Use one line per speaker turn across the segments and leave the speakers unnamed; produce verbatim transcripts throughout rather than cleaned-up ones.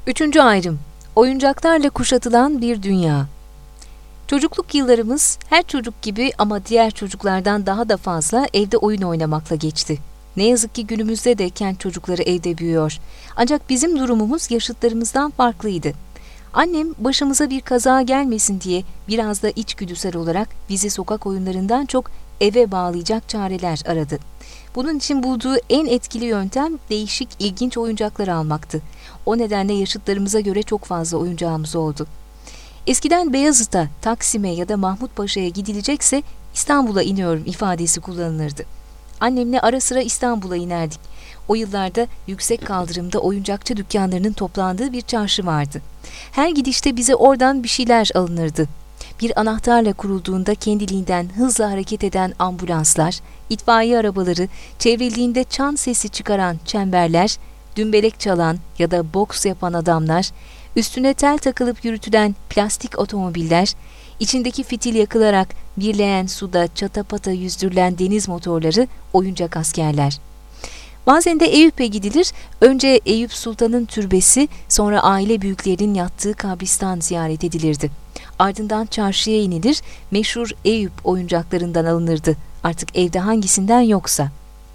Üçüncü ayrım, oyuncaklarla kuşatılan bir dünya. Çocukluk yıllarımız her çocuk gibi ama diğer çocuklardan daha da fazla evde oyun oynamakla geçti. Ne yazık ki günümüzde de kent çocukları evde büyüyor. Ancak bizim durumumuz yaşıtlarımızdan farklıydı. Annem başımıza bir kaza gelmesin diye biraz da içgüdüsel olarak bizi sokak oyunlarından çok eve bağlayacak çareler aradı. Bunun için bulduğu en etkili yöntem değişik, ilginç oyuncaklar almaktı. O nedenle yaşıtlarımıza göre çok fazla oyuncağımız oldu. Eskiden Beyazıt'a, Taksim'e ya da Mahmutpaşa'ya gidilecekse İstanbul'a iniyorum ifadesi kullanılırdı. Annemle ara sıra İstanbul'a inerdik. O yıllarda yüksek kaldırımda oyuncakçı dükkanlarının toplandığı bir çarşı vardı. Her gidişte bize oradan bir şeyler alınırdı. Bir anahtarla kurulduğunda kendiliğinden hızla hareket eden ambulanslar, itfaiye arabaları, çevrildiğinde çan sesi çıkaran çemberler, dümbelek çalan ya da boks yapan adamlar, üstüne tel takılıp yürütülen plastik otomobiller, içindeki fitil yakılarak birleyen suda çatapata yüzdürülen deniz motorları, oyuncak askerler. Bazen de Eyüp'e gidilir, önce Eyüp Sultan'ın türbesi, sonra aile büyüklerinin yattığı kabristan ziyaret edilirdi. Ardından çarşıya inilir, meşhur Eyüp oyuncaklarından alınırdı, artık evde hangisinden yoksa.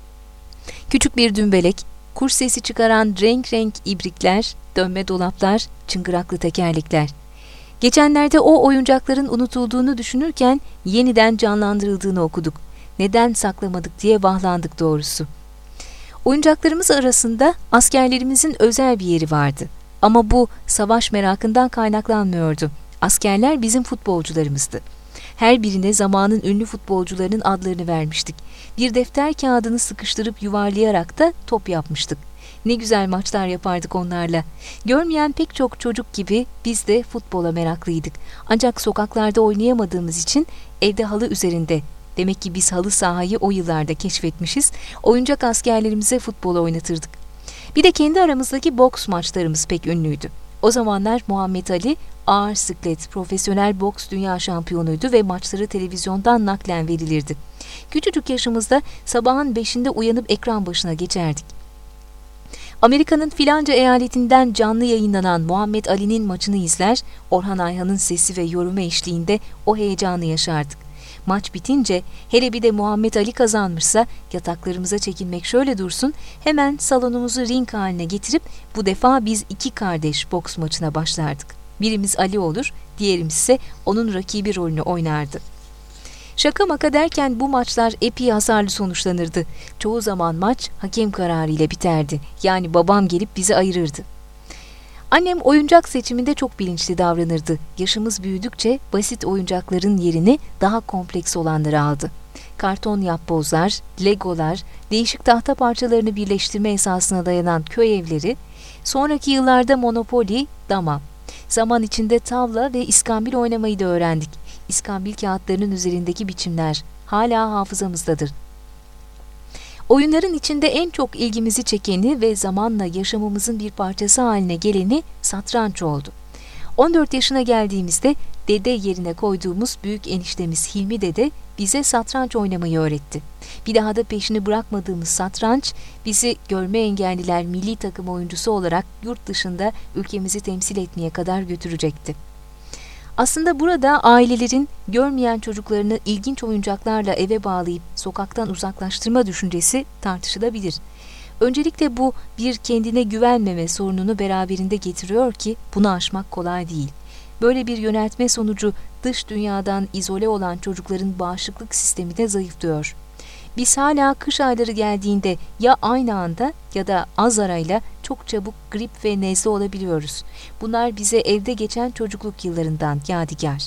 Küçük bir dümbelek, kuş sesi çıkaran renk renk ibrikler, dönme dolaplar, çıngıraklı tekerlekler. Geçenlerde o oyuncakların unutulduğunu düşünürken yeniden canlandırıldığını okuduk. Neden saklamadık diye vahlandık doğrusu. Oyuncaklarımız arasında askerlerimizin özel bir yeri vardı. Ama bu savaş merakından kaynaklanmıyordu. Askerler bizim futbolcularımızdı. Her birine zamanın ünlü futbolcularının adlarını vermiştik. Bir defter kağıdını sıkıştırıp yuvarlayarak da top yapmıştık. Ne güzel maçlar yapardık onlarla. Görmeyen pek çok çocuk gibi biz de futbola meraklıydık. Ancak sokaklarda oynayamadığımız için evde halı üzerinde, demek ki biz halı sahayı o yıllarda keşfetmişiz, oyuncak askerlerimize futbol oynatırdık. Bir de kendi aramızdaki boks maçlarımız pek ünlüydü. O zamanlar Muhammed Ali ağır siklet profesyonel boks dünya şampiyonuydu ve maçları televizyondan naklen verilirdi. Küçücük yaşımızda sabahın beşinde uyanıp ekran başına geçerdik. Amerika'nın filanca eyaletinden canlı yayınlanan Muhammed Ali'nin maçını izler, Orhan Ayhan'ın sesi ve yorumu eşliğinde o heyecanı yaşardık. Maç bitince, hele bir de Muhammed Ali kazanmışsa, yataklarımıza çekilmek şöyle dursun, hemen salonumuzu ring haline getirip bu defa biz iki kardeş boks maçına başlardık. Birimiz Ali olur, diğerimiz ise onun rakibi rolünü oynardı. Şaka maka derken bu maçlar epey hasarlı sonuçlanırdı. Çoğu zaman maç hakem kararı ile biterdi. Yani babam gelip bizi ayırırdı. Annem oyuncak seçiminde çok bilinçli davranırdı. Yaşımız büyüdükçe basit oyuncakların yerini daha kompleks olanları aldı. Karton yapbozlar, legolar, değişik tahta parçalarını birleştirme esasına dayanan köy evleri, sonraki yıllarda Monopoly, dama. Zaman içinde tavla ve iskambil oynamayı da öğrendik. İskambil kağıtlarının üzerindeki biçimler hala hafızamızdadır. Oyunların içinde en çok ilgimizi çekeni ve zamanla yaşamımızın bir parçası haline geleni satranç oldu. on dört yaşına geldiğimizde dede yerine koyduğumuz büyük eniştemiz Hilmi dede bize satranç oynamayı öğretti. Bir daha da peşini bırakmadığımız satranç bizi görme engelliler milli takım oyuncusu olarak yurt dışında ülkemizi temsil etmeye kadar götürecekti. Aslında burada ailelerin görmeyen çocuklarını ilginç oyuncaklarla eve bağlayıp sokaktan uzaklaştırma düşüncesi tartışılabilir. Öncelikle bu bir kendine güvenmeme sorununu beraberinde getiriyor ki bunu aşmak kolay değil. Böyle bir yöneltme sonucu dış dünyadan izole olan çocukların bağışıklık sistemi de zayıflıyor. Biz hala kış ayları geldiğinde ya aynı anda ya da az arayla çok çabuk grip ve nezle olabiliyoruz. Bunlar bize evde geçen çocukluk yıllarından yadigar.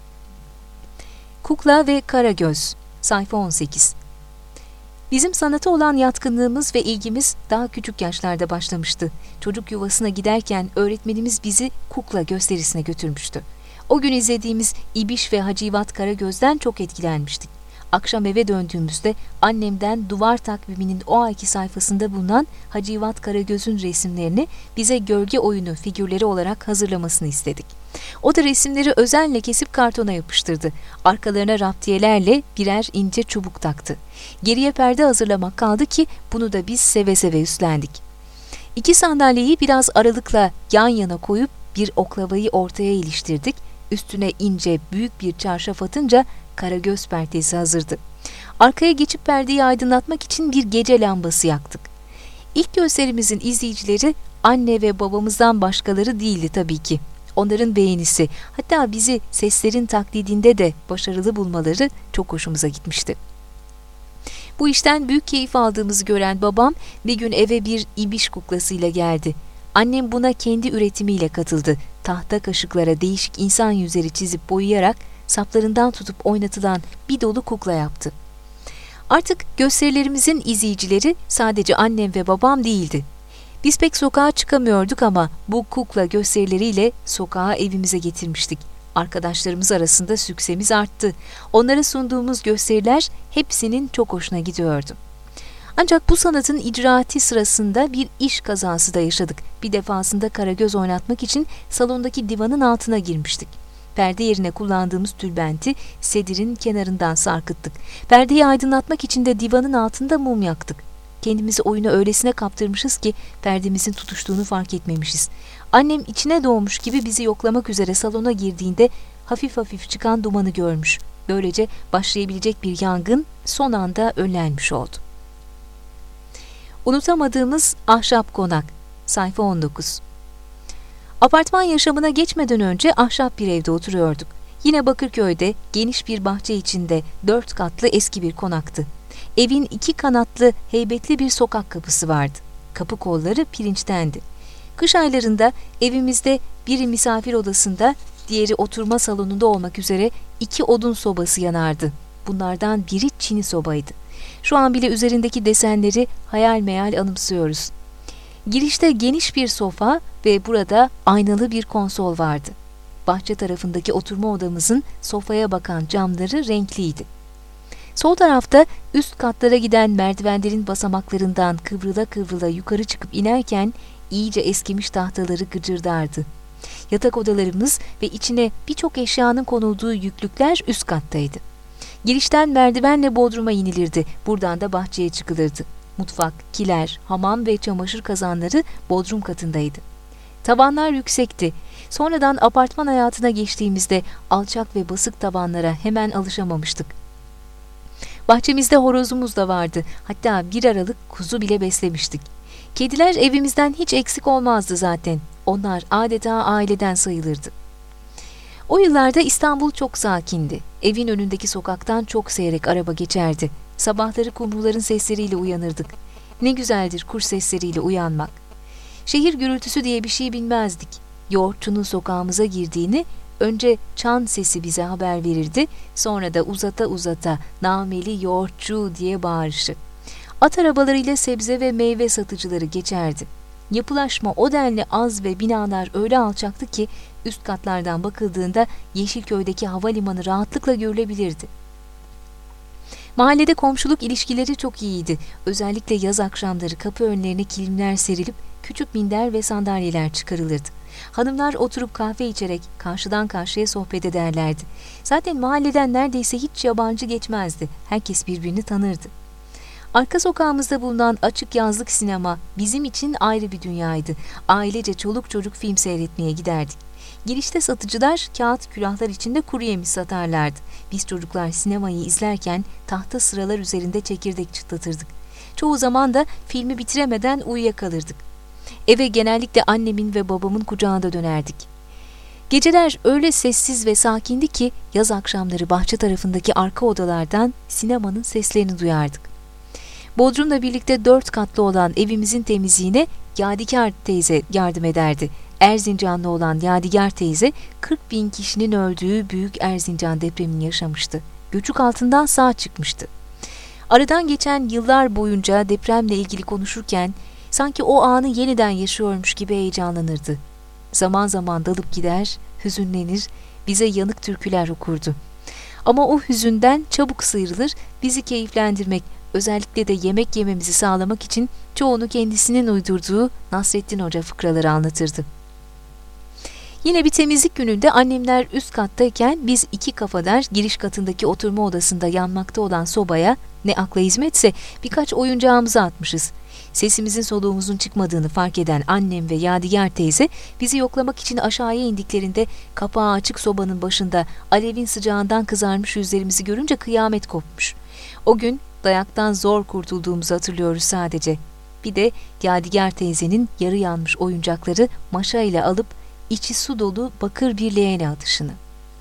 Kukla ve Karagöz, sayfa on sekiz. Bizim sanata olan yatkınlığımız ve ilgimiz daha küçük yaşlarda başlamıştı. Çocuk yuvasına giderken öğretmenimiz bizi kukla gösterisine götürmüştü. O gün izlediğimiz İbiş ve Hacivat Karagöz'den çok etkilenmiştik. Akşam eve döndüğümüzde annemden duvar takviminin o ayki sayfasında bulunan Hacivat Karagöz'ün resimlerini bize gölge oyunu figürleri olarak hazırlamasını istedik. O da resimleri özenle kesip kartona yapıştırdı. Arkalarına raptiyelerle birer ince çubuk taktı. Geriye perde hazırlamak kaldı ki bunu da biz seve seve üstlendik. İki sandalyeyi biraz aralıkla yan yana koyup bir oklavayı ortaya iliştirdik. Üstüne ince büyük bir çarşaf atınca karagöz perdesi hazırdı. Arkaya geçip perdeyi aydınlatmak için bir gece lambası yaktık. İlk gösterimizin izleyicileri anne ve babamızdan başkaları değildi tabii ki. Onların beğenisi, hatta bizi seslerin taklidinde de başarılı bulmaları çok hoşumuza gitmişti. Bu işten büyük keyif aldığımızı gören babam bir gün eve bir ibiş kuklasıyla geldi. Annem buna kendi üretimiyle katıldı. Tahta kaşıklara değişik insan yüzleri çizip boyayarak saplarından tutup oynatılan bir dolu kukla yaptı. Artık gösterilerimizin izleyicileri sadece annem ve babam değildi. Biz pek sokağa çıkamıyorduk ama bu kukla gösterileriyle sokağa evimize getirmiştik. Arkadaşlarımız arasında süksemiz arttı. Onlara sunduğumuz gösteriler hepsinin çok hoşuna gidiyordu. Ancak bu sanatın icraatı sırasında bir iş kazası da yaşadık. Bir defasında karagöz oynatmak için salondaki divanın altına girmiştik. Perde yerine kullandığımız tülbenti sedirin kenarından sarkıttık. Perdeyi aydınlatmak için de divanın altında mum yaktık. Kendimizi oyuna öylesine kaptırmışız ki perdemizin tutuştuğunu fark etmemişiz. Annem içine doğmuş gibi bizi yoklamak üzere salona girdiğinde hafif hafif çıkan dumanı görmüş. Böylece başlayabilecek bir yangın son anda önlenmiş oldu. Unutamadığımız ahşap konak. Sayfa on dokuz. Apartman yaşamına geçmeden önce ahşap bir evde oturuyorduk. Yine Bakırköy'de geniş bir bahçe içinde dört katlı eski bir konaktı. Evin iki kanatlı heybetli bir sokak kapısı vardı. Kapı kolları pirinçtendi. Kış aylarında evimizde biri misafir odasında, diğeri oturma salonunda olmak üzere iki odun sobası yanardı. Bunlardan biri çini sobaydı. Şu an bile üzerindeki desenleri hayal meyal anımsıyoruz. Girişte geniş bir sofa ve burada aynalı bir konsol vardı. Bahçe tarafındaki oturma odamızın sofaya bakan camları renkliydi. Sol tarafta üst katlara giden merdivenlerin basamaklarından kıvrıla kıvrıla yukarı çıkıp inerken iyice eskimiş tahtaları gıcırdardı. Yatak odalarımız ve içine birçok eşyanın konulduğu yüklükler üst kattaydı. Girişten merdivenle bodruma inilirdi, buradan da bahçeye çıkılırdı. Mutfak, kiler, hamam ve çamaşır kazanları bodrum katındaydı. Tavanlar yüksekti. Sonradan apartman hayatına geçtiğimizde alçak ve basık tavanlara hemen alışamamıştık. Bahçemizde horozumuz da vardı. Hatta bir aralık kuzu bile beslemiştik. Kediler evimizden hiç eksik olmazdı zaten. Onlar adeta aileden sayılırdı. O yıllarda İstanbul çok sakindi. Evin önündeki sokaktan çok seyrek araba geçerdi. Sabahları kumruların sesleriyle uyanırdık. Ne güzeldir kuş sesleriyle uyanmak. Şehir gürültüsü diye bir şey bilmezdik. Yoğurtçunun sokağımıza girdiğini önce çan sesi bize haber verirdi, sonra da uzata uzata nameli yoğurtçu diye bağırışı. At arabalarıyla sebze ve meyve satıcıları geçerdi. Yapılaşma o denli az ve binalar öyle alçaktı ki üst katlardan bakıldığında Yeşilköy'deki havalimanı rahatlıkla görülebilirdi. Mahallede komşuluk ilişkileri çok iyiydi. Özellikle yaz akşamları kapı önlerine kilimler serilip küçük minder ve sandalyeler çıkarılırdı. Hanımlar oturup kahve içerek karşıdan karşıya sohbet ederlerdi. Zaten mahalleden neredeyse hiç yabancı geçmezdi. Herkes birbirini tanırdı. Arka sokağımızda bulunan açık yazlık sinema bizim için ayrı bir dünyaydı. Ailece çoluk çocuk film seyretmeye giderdik. Girişte satıcılar kağıt külahlar içinde kuru yemiş satarlardı. Biz çocuklar sinemayı izlerken tahta sıralar üzerinde çekirdek çıtlatırdık. Çoğu zaman da filmi bitiremeden uyuyakalırdık. Eve genellikle annemin ve babamın kucağında dönerdik. Geceler öyle sessiz ve sakindi ki yaz akşamları bahçe tarafındaki arka odalardan sinemanın seslerini duyardık. Bodrum'la birlikte dört katlı olan evimizin temizliğine Yadigar teyze yardım ederdi. Erzincanlı olan Yadigar teyze kırk bin kişinin öldüğü büyük Erzincan depremini yaşamıştı. Göçük altından sağ çıkmıştı. Aradan geçen yıllar boyunca depremle ilgili konuşurken sanki o anı yeniden yaşıyormuş gibi heyecanlanırdı. Zaman zaman dalıp gider, hüzünlenir, bize yanık türküler okurdu. Ama o hüzünden çabuk sıyrılır, bizi keyiflendirmek, özellikle de yemek yememizi sağlamak için çoğunu kendisinin uydurduğu Nasrettin Hoca fıkraları anlatırdı. Yine bir temizlik gününde annemler üst kattayken biz iki kafadar giriş katındaki oturma odasında yanmakta olan sobaya ne akla hizmetse birkaç oyuncağımızı atmışız. Sesimizin soluğumuzun çıkmadığını fark eden annem ve Yadigar teyze bizi yoklamak için aşağıya indiklerinde kapağı açık sobanın başında alevin sıcağından kızarmış yüzlerimizi görünce kıyamet kopmuş. O gün dayaktan zor kurtulduğumuzu hatırlıyoruz sadece. Bir de Yadigar teyzenin yarı yanmış oyuncakları maşa ile alıp içi su dolu bakır bir leğene atışını.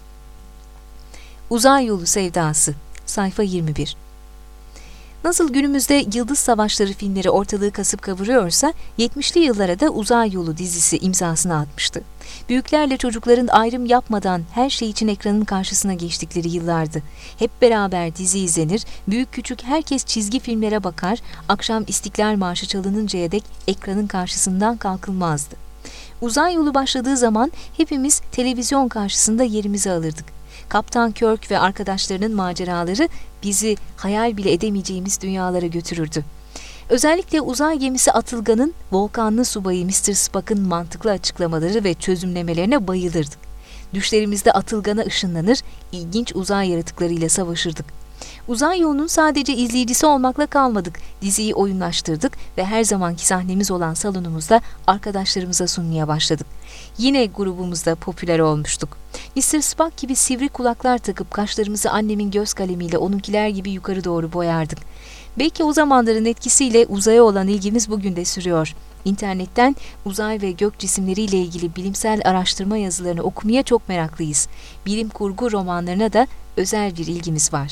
Uzay Yolu Sevdası, sayfa yirmi bir. Nasıl günümüzde Yıldız Savaşları filmleri ortalığı kasıp kavuruyorsa, yetmişli yıllara da Uzay Yolu dizisi imzasını atmıştı. Büyüklerle çocukların ayrım yapmadan her şey için ekranın karşısına geçtikleri yıllardı. Hep beraber dizi izlenir, büyük küçük herkes çizgi filmlere bakar, akşam İstiklal Marşı çalınıncaya dek ekranın karşısından kalkılmazdı. Uzay Yolu başladığı zaman hepimiz televizyon karşısında yerimizi alırdık. Kaptan Kirk ve arkadaşlarının maceraları bizi hayal bile edemeyeceğimiz dünyalara götürürdü. Özellikle uzay gemisi Atılgan'ın volkanlı subayı mister Spock'ın mantıklı açıklamaları ve çözümlemelerine bayılırdık. Düşlerimizde Atılgan'a ışınlanır, ilginç uzay yaratıklarıyla savaşırdık. Uzay Yolu'nun sadece izleyicisi olmakla kalmadık. Diziyi oyunlaştırdık ve her zamanki sahnemiz olan salonumuzda arkadaşlarımıza sunmaya başladık. Yine grubumuzda popüler olmuştuk. mister Spock gibi sivri kulaklar takıp kaşlarımızı annemin göz kalemiyle onunkiler gibi yukarı doğru boyardık. Belki o zamanların etkisiyle uzaya olan ilgimiz bugün de sürüyor. İnternetten uzay ve gök cisimleriyle ilgili bilimsel araştırma yazılarını okumaya çok meraklıyız. Bilim kurgu romanlarına da özel bir ilgimiz var.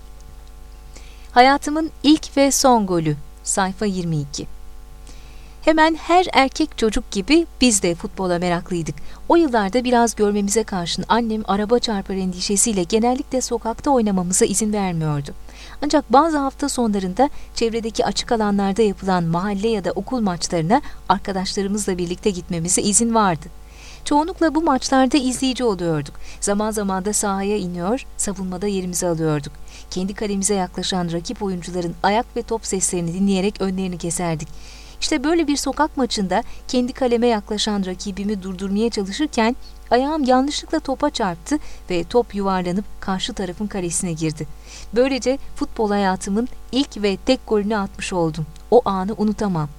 Hayatımın ilk ve son golü, sayfa yirmi iki. Hemen her erkek çocuk gibi biz de futbola meraklıydık. O yıllarda biraz görmemize karşın annem araba çarpar endişesiyle genellikle sokakta oynamamıza izin vermiyordu. Ancak bazı hafta sonlarında çevredeki açık alanlarda yapılan mahalle ya da okul maçlarına arkadaşlarımızla birlikte gitmemize izin vardı. Çoğunlukla bu maçlarda izleyici oluyorduk. Zaman zaman da sahaya iniyor, savunmada yerimizi alıyorduk. Kendi kalemize yaklaşan rakip oyuncuların ayak ve top seslerini dinleyerek önlerini keserdik. İşte böyle bir sokak maçında kendi kaleme yaklaşan rakibimi durdurmaya çalışırken ayağım yanlışlıkla topa çarptı ve top yuvarlanıp karşı tarafın kalesine girdi. Böylece futbol hayatımın ilk ve tek golünü atmış oldum. O anı unutamam.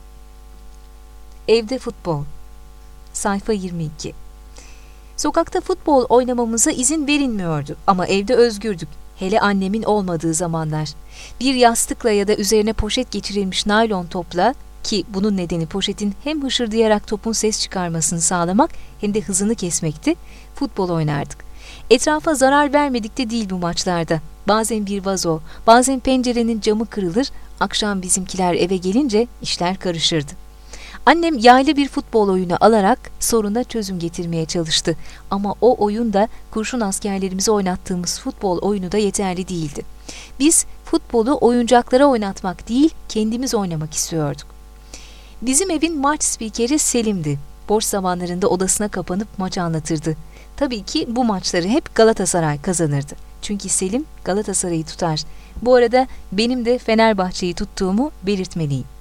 Evde futbol, sayfa yirmi iki. Sokakta futbol oynamamıza izin verilmiyordu ama evde özgürdük. Hele annemin olmadığı zamanlar. Bir yastıkla ya da üzerine poşet geçirilmiş naylon topla, ki bunun nedeni poşetin hem hışırdayarak topun ses çıkarmasını sağlamak hem de hızını kesmekti, futbol oynardık. Etrafa zarar vermedik de değil bu maçlarda. Bazen bir vazo, bazen pencerenin camı kırılır, akşam bizimkiler eve gelince işler karışırdı. Annem yaylı bir futbol oyunu alarak soruna çözüm getirmeye çalıştı. Ama o oyun da kurşun askerlerimizi oynattığımız futbol oyunu da yeterli değildi. Biz futbolu oyuncaklara oynatmak değil, kendimiz oynamak istiyorduk. Bizim evin maç spikeri Selim'di. Boş zamanlarında odasına kapanıp maç anlatırdı. Tabii ki bu maçları hep Galatasaray kazanırdı. Çünkü Selim Galatasaray'ı tutar. Bu arada benim de Fenerbahçe'yi tuttuğumu belirtmeliyim.